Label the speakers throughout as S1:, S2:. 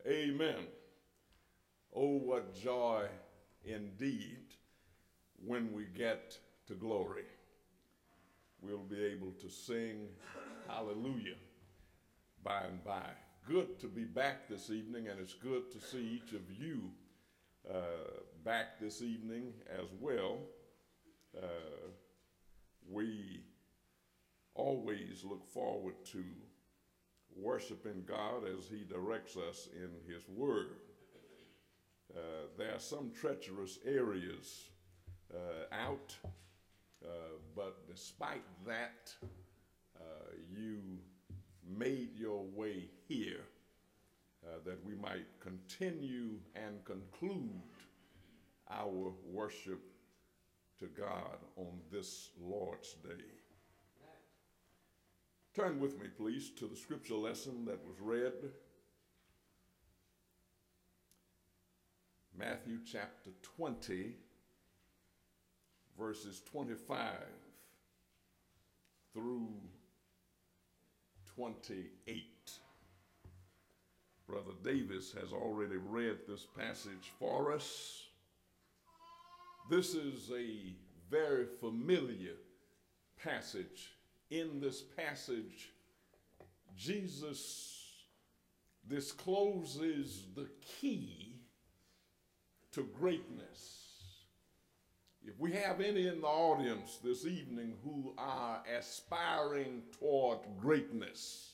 S1: Amen. Oh, what joy indeed when we get to glory. We'll be able to sing hallelujah by and by. Good to be back this evening, and it's good to see each of you back this evening as well. We always look forward to worshiping God as He directs us in His Word. There are some treacherous areas out, but despite that, you made your way here that we might continue and conclude our worship to God on this Lord's Day. Turn with me, please, to the scripture lesson that was read. Matthew chapter 20, verses 25 through 28. Brother Davis has already read this passage for us. This is a very familiar passage. In this passage, Jesus discloses the key to greatness. If we have any in the audience this evening who are aspiring toward greatness,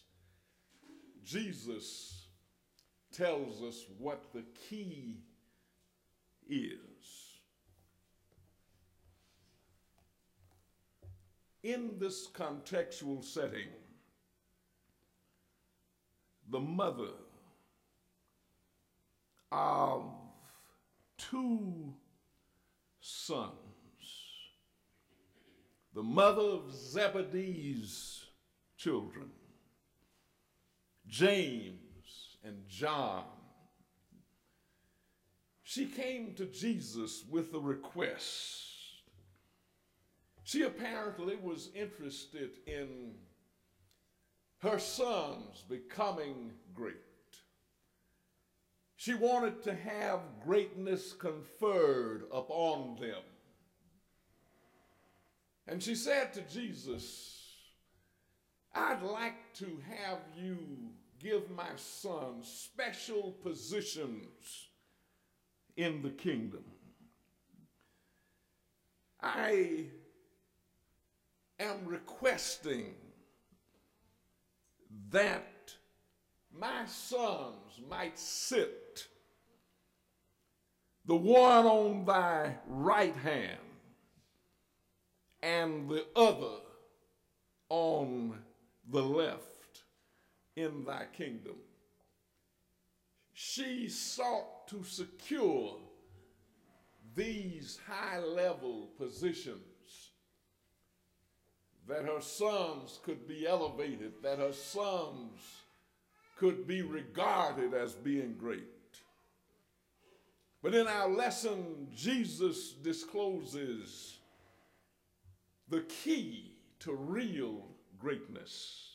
S1: Jesus tells us what the key is. In this contextual setting, the mother of two sons, the mother of Zebedee's children, James and John, she came to Jesus with a request. She apparently was interested in her sons becoming great. She wanted to have greatness conferred upon them. And she said to Jesus, I'd like to have you give my son special positions in the kingdom. I am requesting that my sons might sit, the one on thy right hand and the other on the left in thy kingdom. She sought to secure these high-level positions, that her sons could be elevated, that her sons could be regarded as being great. But in our lesson, Jesus discloses the key to real greatness.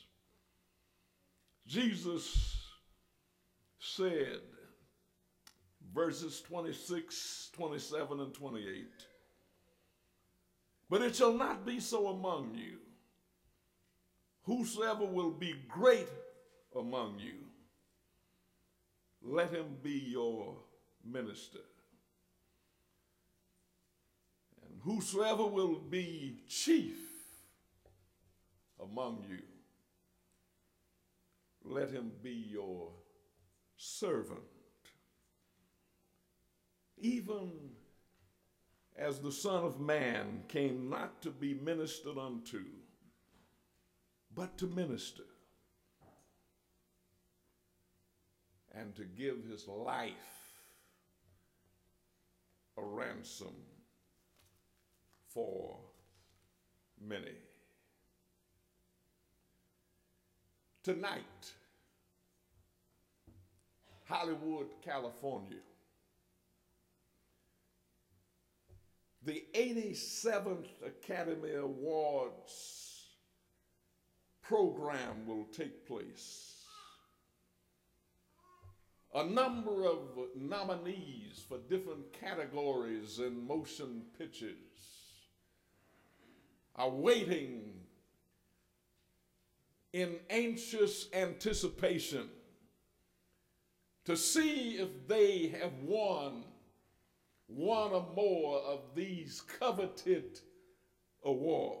S1: Jesus said, verses 26, 27, and 28, but it shall not be so among you. Whosoever will be great among you, let him be your minister. And whosoever will be chief among you, let him be your servant. Even as the Son of Man came not to be ministered unto, but to minister and to give his life a ransom for many. Tonight, Hollywood, California, the 87th Academy Awards program will take place. a number of nominees for different categories in motion pictures are waiting in anxious anticipation to see if they have won one or more of these coveted awards.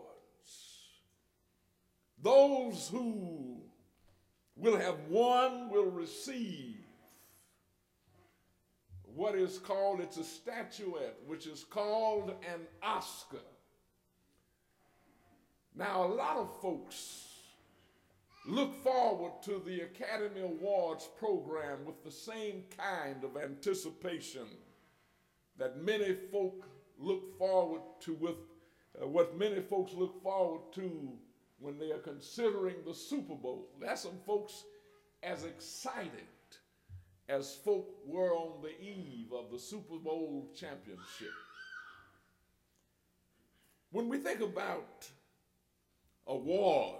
S1: Those who will have won will receive what is called, it's a statuette, which is called an Oscar. Now, a lot of folks look forward to the Academy Awards program with the same kind of anticipation that many folk look forward to, with what many folks look forward to when they are considering the Super Bowl. That's some folks as excited as folk were on the eve of the Super Bowl championship. When we think about awards,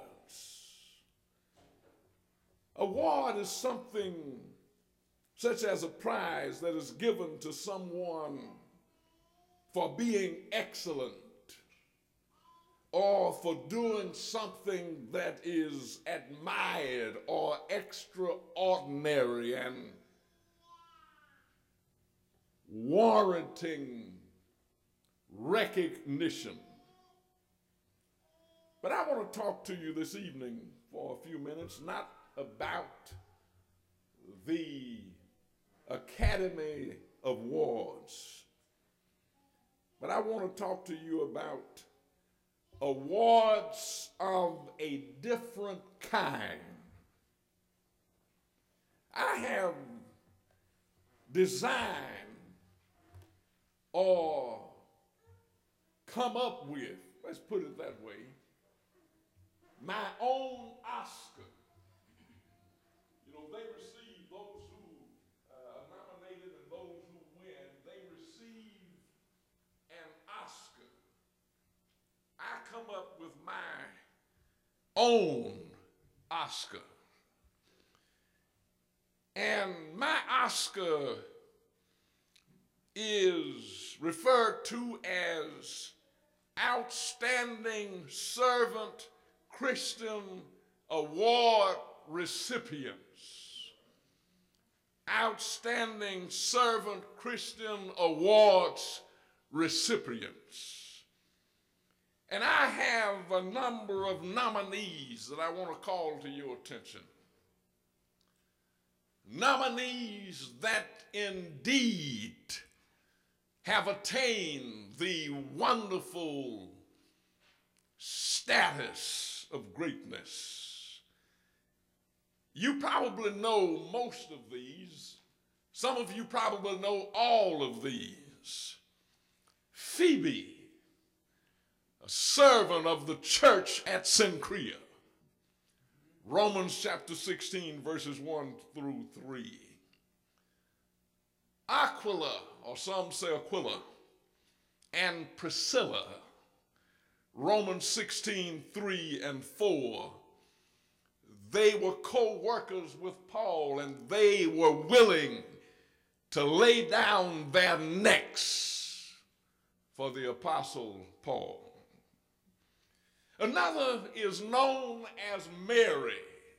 S1: award is something such as a prize that is given to someone for being excellent or for doing something that is admired or extraordinary and warranting recognition. But I want to talk to you this evening for a few minutes, not about the Academy Awards, but I want to talk to you about awards of a different kind. I have designed or come up with, let's put it that way, my own Oscar. You know, they receive, those who are nominated and those who win, they receive an Oscar. I come up with my own Oscar. And my Oscar is referred to as Outstanding Servant Christian Award Recipients. Outstanding Servant Christian Awards Recipients. And I have a number of nominees that I want to call to your attention. Nominees that indeed have attained the wonderful status of greatness. You probably know most of these. Some of you probably know all of these. Phoebe, a servant of the church at Cenchrea. Romans chapter 16, verses 1 through 3. Aquila, or some say Aquila, and Priscilla, Romans 16, 3 and 4. They were co-workers with Paul, and they were willing to lay down their necks for the apostle Paul. Another is known as Mary.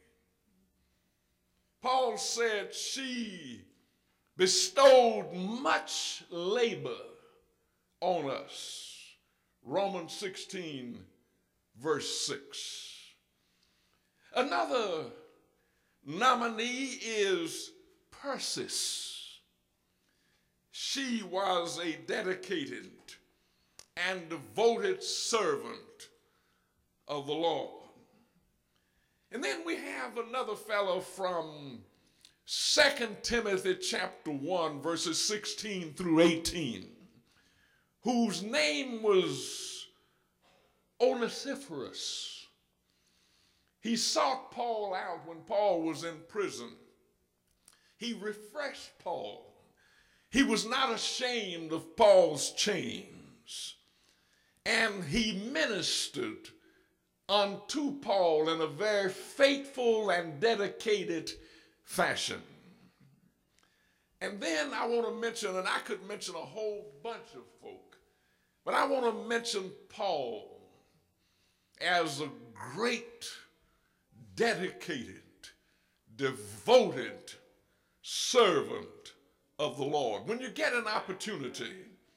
S1: Paul said she bestowed much labor on us. Romans 16, verse 6. Another nominee is Persis. She was a dedicated and devoted servant of the Lord. And then we have another fellow from 2 Timothy chapter 1, verses 16 through 18, whose name was Onesiphorus. He sought Paul out when Paul was in prison. He refreshed Paul. He was not ashamed of Paul's chains. And he ministered unto Paul in a very faithful and dedicated fashion. And then I want to mention, and I could mention a whole bunch of folk, but I want to mention Paul as a great, dedicated, devoted servant of the Lord. When you get an opportunity,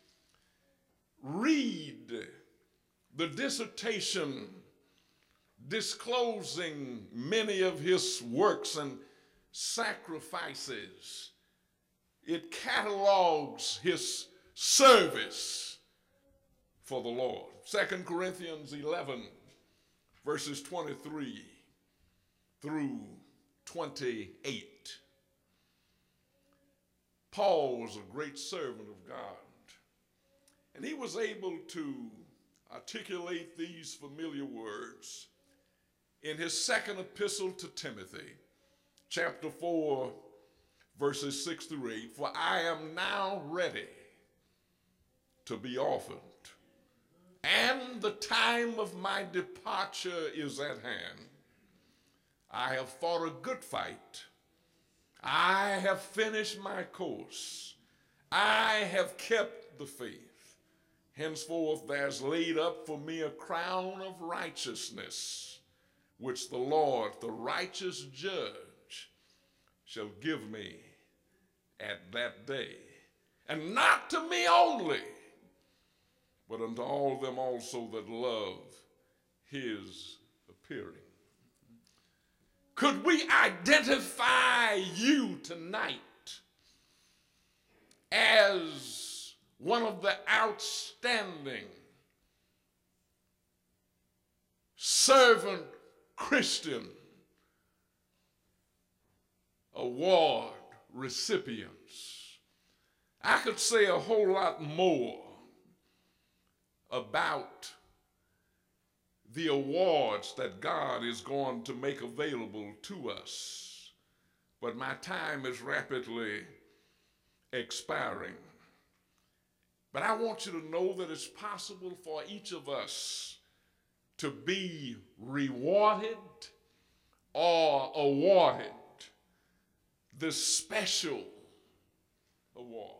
S1: read the dissertation disclosing many of his works and sacrifices. It catalogs his service for the Lord. 2 Corinthians 11, verses 23 through 28. Paul was a great servant of God, and he was able to articulate these familiar words in his second epistle to Timothy, chapter 4, verses 6 through 8. For I am now ready to be orphaned, and the time of my departure is at hand. I have fought a good fight. I have finished my course. I have kept the faith. Henceforth there's laid up for me a crown of righteousness, which the Lord, the righteous judge, shall give me at that day. And not to me only, but unto all them also that love his appearing. Could we identify you tonight as one of the outstanding servant Christian award recipients? I could say a whole lot more about the awards that God is going to make available to us, but my time is rapidly expiring. But I want you to know that it's possible for each of us to be rewarded or awarded this special award.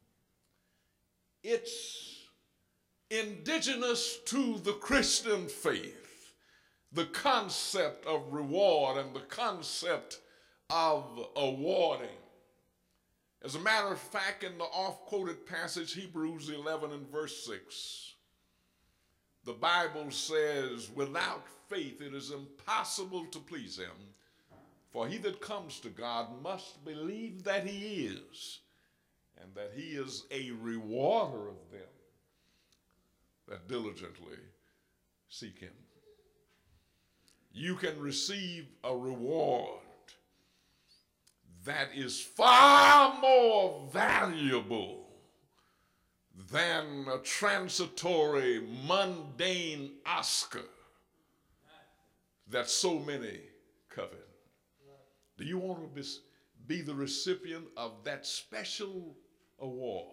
S1: It's indigenous to the Christian faith, the concept of reward and the concept of awarding. As a matter of fact, in the oft-quoted passage, Hebrews 11 and verse 6, the Bible says, without faith it is impossible to please him, for he that comes to God must believe that he is, and that he is a rewarder of them that diligently seek him. You can receive a reward that is far more valuable than a transitory, mundane Oscar that so many covet. Do you want to be the recipient of that special award?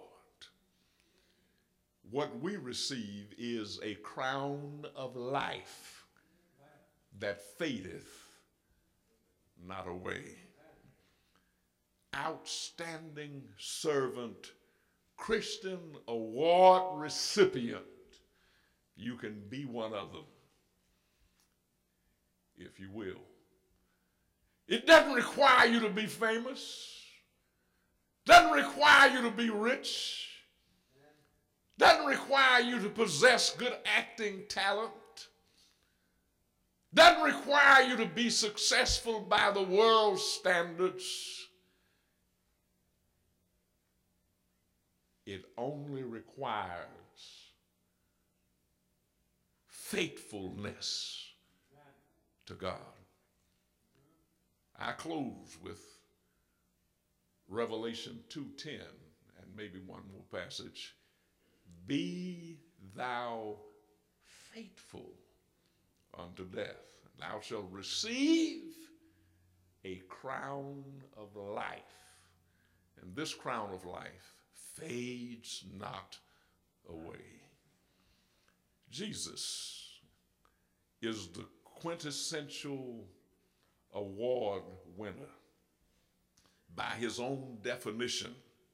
S1: What we receive is a crown of life that fadeth not away. Outstanding servant, Christian award recipient. You can be one of them, if you will. It doesn't require you to be famous. Doesn't require you to be rich. Doesn't require you to possess good acting talent. Doesn't require you to be successful by the world's standards. It only requires faithfulness to God. I close with Revelation 2:10 and maybe one more passage. Be thou faithful unto death. Thou shalt receive a crown of life. And this crown of life fades not away. Jesus is the quintessential award winner. by his own definition,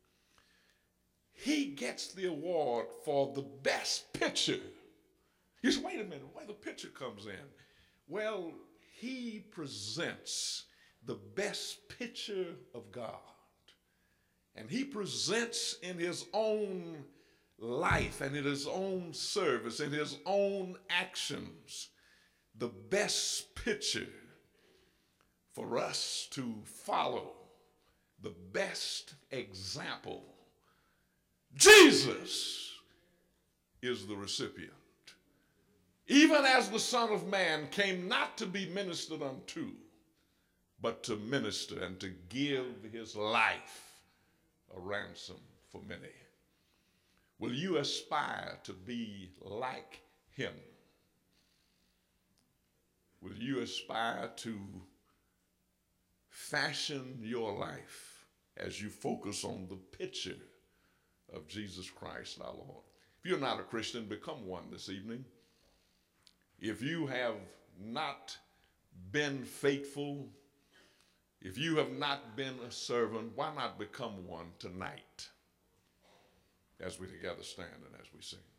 S1: he gets the award for the best picture. You say, wait a minute, where the picture comes in? Well, he presents the best picture of God. And he presents in his own life and in his own service, in his own actions, the best picture for us to follow, the best example. Jesus is the recipient. Even as the Son of Man came not to be ministered unto, but to minister and to give his life a ransom for many. Will you aspire to be like him? Will you aspire to fashion your life as you focus on the picture of Jesus Christ our Lord? If you're not a Christian, become one this evening. If you have not been faithful, if you have not been a servant, why not become one tonight as we together stand and as we sing?